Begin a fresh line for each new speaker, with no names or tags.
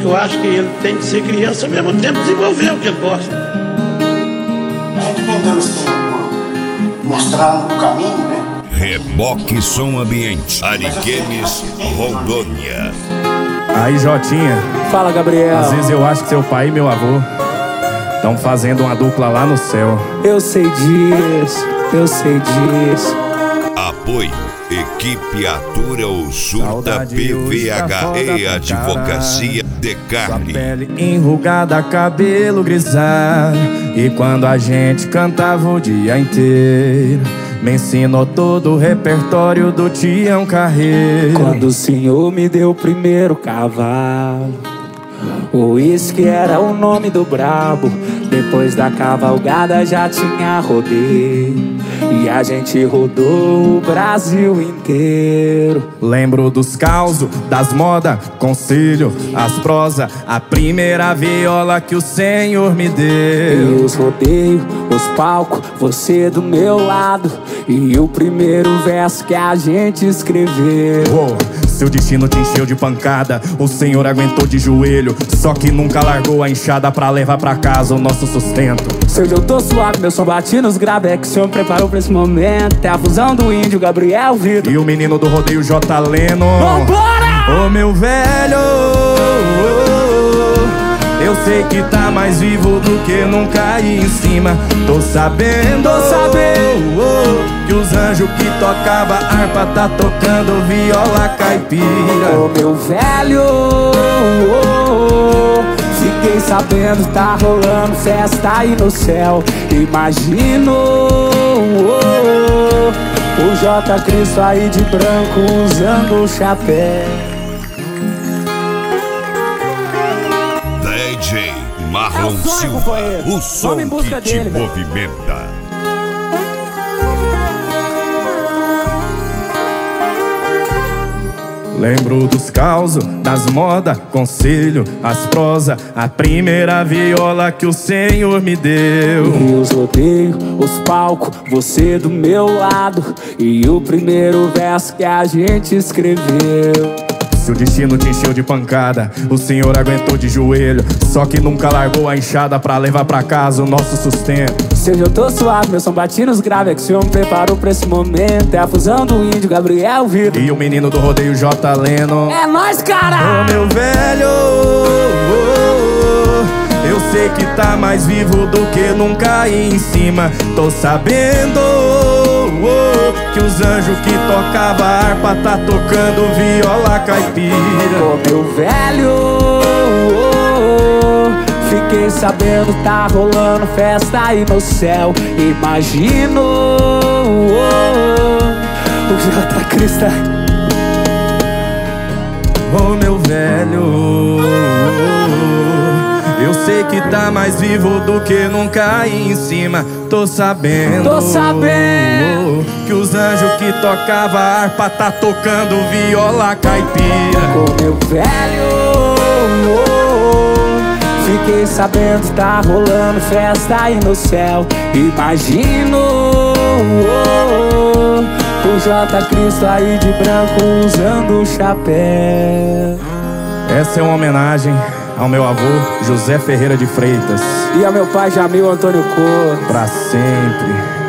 Eu acho que ele tem que ser criança ao mesmo tempo desenvolver o que ele gosta.
Tentando mostrar o caminho, né?
Reboque Som Ambiente, Ariquemes, Rondônia.
Aí, Jotinha.
Fala, Gabriel.
Às vezes eu acho que seu pai e meu avô estão fazendo uma dupla lá no céu.
Eu sei disso, eu sei disso.
Apoio, Equipe Atura ou Surda PVHE Advocacia de Carne.
Pele enrugada, cabelo grisalho. E quando a gente cantava o dia inteiro, me ensinou todo o repertório do Tião Carreiro.
Quando o senhor me deu o primeiro cavalo, o uísque era o nome do brabo. Depois da cavalgada já tinha rodeio, e a gente rodou o Brasil inteiro.
Lembro dos causos, das modas, conselho, as prosas, a primeira viola que o Senhor me deu.
E os rodeios, os palcos, você do meu lado, e o primeiro verso que a gente escreveu.
Seu destino te encheu de pancada, o Senhor aguentou de joelho, só que nunca largou a enxada pra levar pra casa o nosso sustento.
Se hoje eu tô suave, meu som bate nos graves, é que o Senhor preparou pra esse momento. É a fusão do índio, Gabriel Vitor
e o menino do rodeio, J. Leno.
Vambora!
Ô meu velho, eu sei que tá mais vivo do que nunca aí em cima. Tô sabendo que os anjos que tocava harpa tá tocando viola caipira.
Ô meu velho, fiquei sabendo, tá rolando festa aí no céu. Imagino o J. Cristo aí de branco usando o chapéu.
DJ Marlon Silva, o som que te movimenta.
Lembro dos causos, das modas, conselho, as prosas, a primeira viola que o Senhor me deu.
E os rodeios, os palcos, você do meu lado, e o primeiro verso que a gente escreveu.
Se o destino te encheu de pancada, o Senhor aguentou de joelho, só que nunca largou a enxada pra levar pra casa o nosso sustento.
Se hoje eu tô suave, meu som bate nos graves, é que o Senhor me preparou pra esse momento. É a fusão do índio, Gabriel Vitor
e o menino do rodeio, J. Leno.
É nóis, cara!
Ô meu velho, eu sei que tá mais vivo do que nunca aí em cima. Tô sabendo que os anjos que tocava harpa tá tocando viola caipira.
Ô meu velho, fiquei sabendo, tá rolando festa aí no céu. Imagino o J. Cristo.
Ô meu velho, eu sei que tá mais vivo do que nunca aí em cima. Tô sabendo que os anjos que tocava harpa tá tocando viola caipira.
Ô meu velho, fiquei sabendo, tá rolando festa aí no céu. Imagino o J. Cristo aí de branco usando o chapéu.
Essa é uma homenagem ao meu avô, José Ferreira de Freitas,
e ao meu pai, Jamil Antônio Couto.
pra sempre.